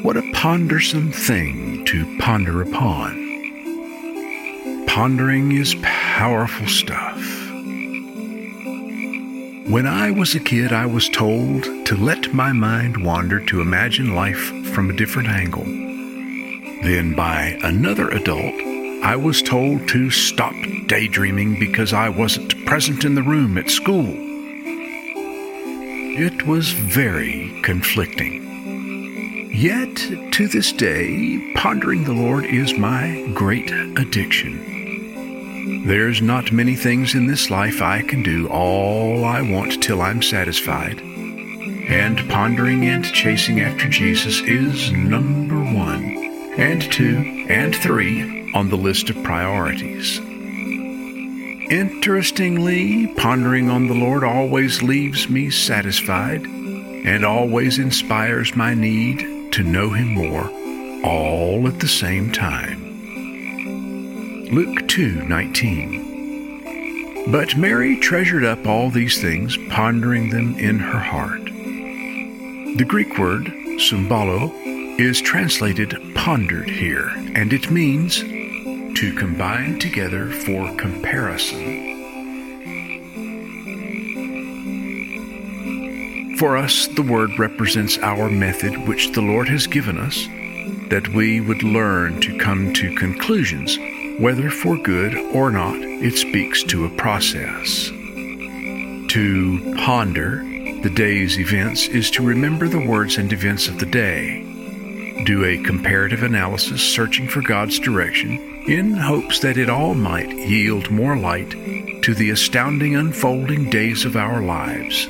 What a pondersome thing to ponder upon. Pondering is powerful stuff. When I was a kid, I was told to let my mind wander to imagine life from a different angle. Then by another adult, I was told to stop daydreaming because I wasn't present in the room at school. It was very conflicting. Yet, to this day, pondering the Lord is my great addiction. There's not many things in this life I can do all I want till I'm satisfied. And pondering and chasing after Jesus is number 1, and 2, and 3 on the list of priorities. Interestingly, pondering on the Lord always leaves me satisfied and always inspires my need to know Him more, all at the same time. Luke 2:19. But Mary treasured up all these things, pondering them in her heart. The Greek word, symbolo, is translated pondered here, and it means to combine together for comparison. For us, the word represents our method which the Lord has given us, that we would learn to come to conclusions. Whether for good or not, it speaks to a process. To ponder the day's events is to remember the words and events of the day, do a comparative analysis searching for God's direction in hopes that it all might yield more light to the astounding unfolding days of our lives.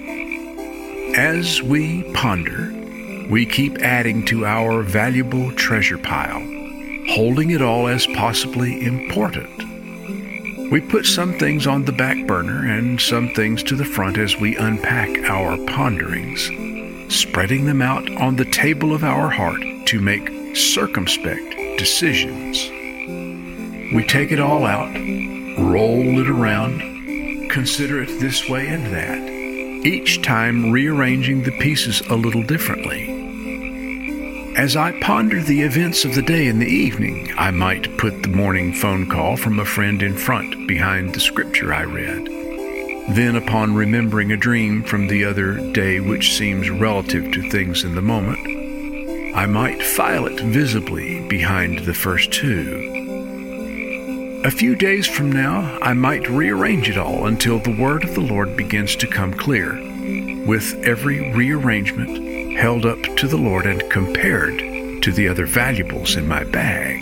As we ponder, we keep adding to our valuable treasure pile, holding it all as possibly important. We put some things on the back burner and some things to the front as we unpack our ponderings, spreading them out on the table of our heart to make circumspect decisions. We take it all out, roll it around, consider it this way and that, each time rearranging the pieces a little differently. As I ponder the events of the day in the evening, I might put the morning phone call from a friend in front behind the scripture I read. Then, upon remembering a dream from the other day which seems relative to things in the moment, I might file it visibly behind the first two. A few days from now, I might rearrange it all until the word of the Lord begins to come clear, with every rearrangement held up to the Lord and compared to the other valuables in my bag.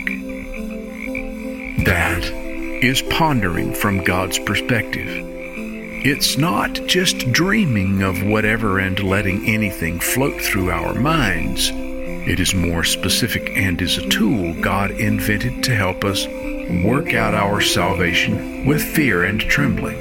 That is pondering from God's perspective. It's not just dreaming of whatever and letting anything float through our minds. It is more specific and is a tool God invented to help us work out our salvation with fear and trembling.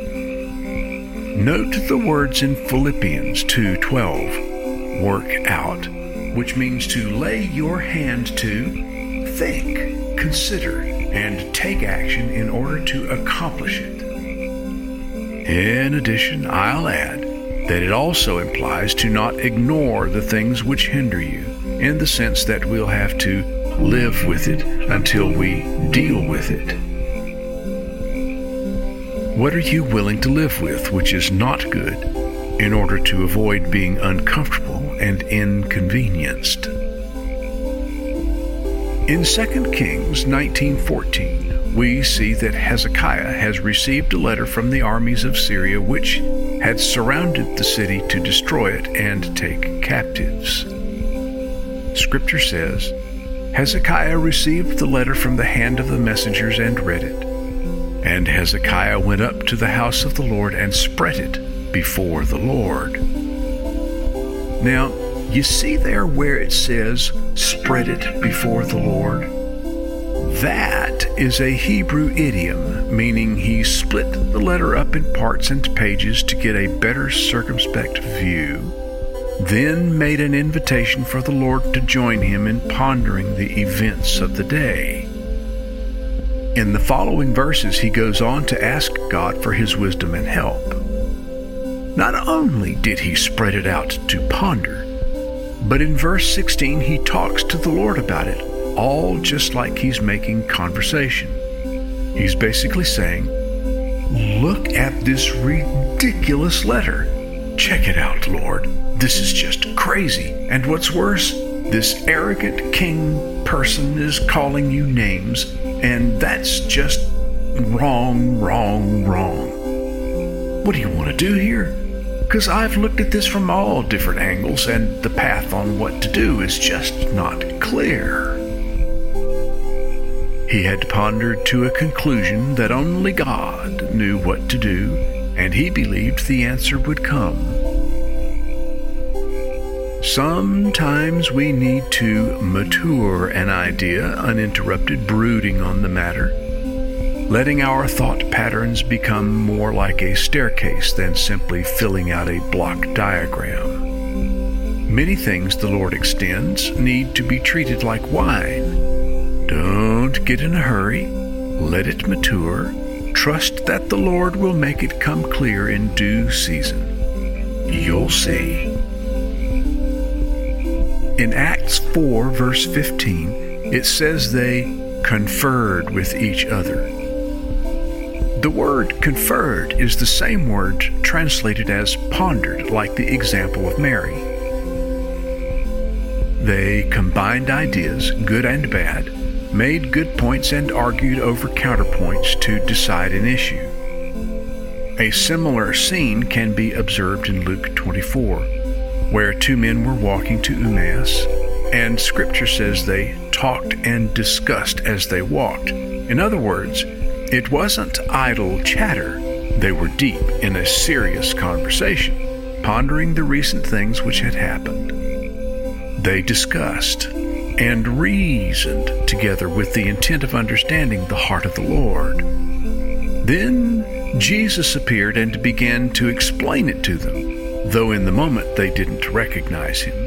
Note the words in Philippians 2:12. Work out, which means to lay your hand to, think, consider, and take action in order to accomplish it. In addition, I'll add that it also implies to not ignore the things which hinder you, in the sense that we'll have to live with it until we deal with it. What are you willing to live with which is not good, in order to avoid being uncomfortable and inconvenienced? In 2 Kings 19:14, we see that Hezekiah has received a letter from the armies of Syria which had surrounded the city to destroy it and take captives. Scripture says, Hezekiah received the letter from the hand of the messengers and read it. And Hezekiah went up to the house of the Lord and spread it before the Lord. Now, you see there where it says, spread it before the Lord? That is a Hebrew idiom, meaning he split the letter up in parts and pages to get a better circumspect view, then made an invitation for the Lord to join him in pondering the events of the day. In the following verses, he goes on to ask God for his wisdom and help. Not only did he spread it out to ponder, But in verse 16, he talks to the Lord about it, all just like he's making conversation. He's basically saying, look at this ridiculous letter. Check it out, Lord. This is just crazy. And what's worse, this arrogant king person is calling you names, and that's just wrong. What do you want to do here? Because I've looked at this from all different angles, and the path on what to do is just not clear. He had pondered to a conclusion that only God knew what to do, and he believed the answer would come. Sometimes we need to mature an idea, uninterrupted brooding on the matter, letting our thought patterns become more like a staircase than simply filling out a block diagram. Many things the Lord extends need to be treated like wine. Don't get in a hurry. Let it mature. Trust that the Lord will make it come clear in due season. You'll see. In Acts 4, verse 15, it says they conferred with each other. The word conferred is the same word translated as pondered, like the example of Mary. They combined ideas, good and bad, made good points and argued over counterpoints to decide an issue. A similar scene can be observed in Luke 24, where two men were walking to Emmaus, and Scripture says they talked and discussed as they walked. In other words, it wasn't idle chatter. They were deep in a serious conversation, pondering the recent things which had happened. They discussed and reasoned together with the intent of understanding the heart of the Lord. Then Jesus appeared and began to explain it to them, though in the moment they didn't recognize him.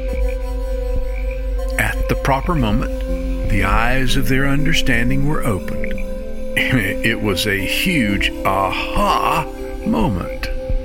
At the proper moment, the eyes of their understanding were opened. It was a huge aha moment.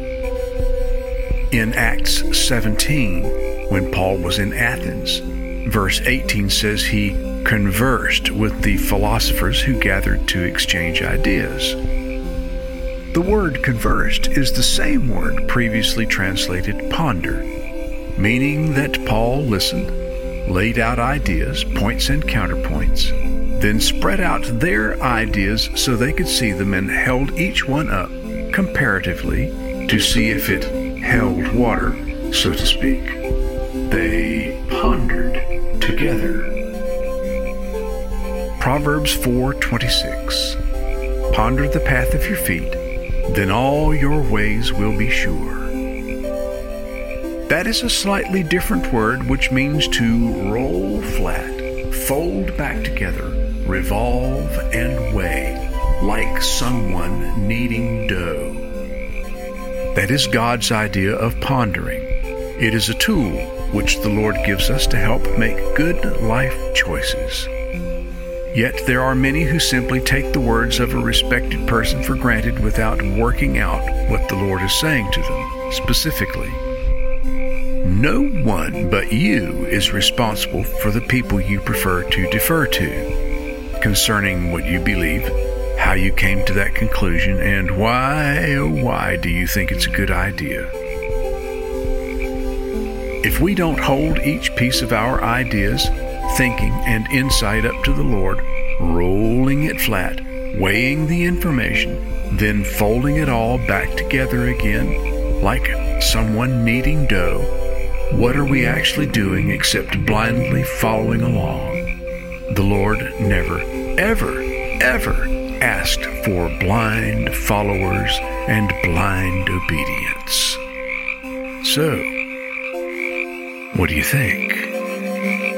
In Acts 17, when Paul was in Athens, verse 18 says he conversed with the philosophers who gathered to exchange ideas. The word conversed is the same word previously translated ponder, meaning that Paul listened, laid out ideas, points and counterpoints, then spread out their ideas so they could see them and held each one up comparatively to see if it held water, so to speak. They pondered together. Proverbs 4:26. Ponder the path of your feet, then all your ways will be sure. That is a slightly different word which means to roll flat, fold back together, revolve and weigh, like someone kneading dough. That is God's idea of pondering. It is a tool which the Lord gives us to help make good life choices. Yet there are many who simply take the words of a respected person for granted without working out what the Lord is saying to them specifically. No one but you is responsible for the people you prefer to defer to, concerning what you believe, how you came to that conclusion, and why, oh why, do you think it's a good idea? If we don't hold each piece of our ideas, thinking, and insight up to the Lord, rolling it flat, weighing the information, then folding it all back together again, like someone kneading dough, what are we actually doing except blindly following along? The Lord never, ever asked for blind followers and blind obedience. So, what do you think?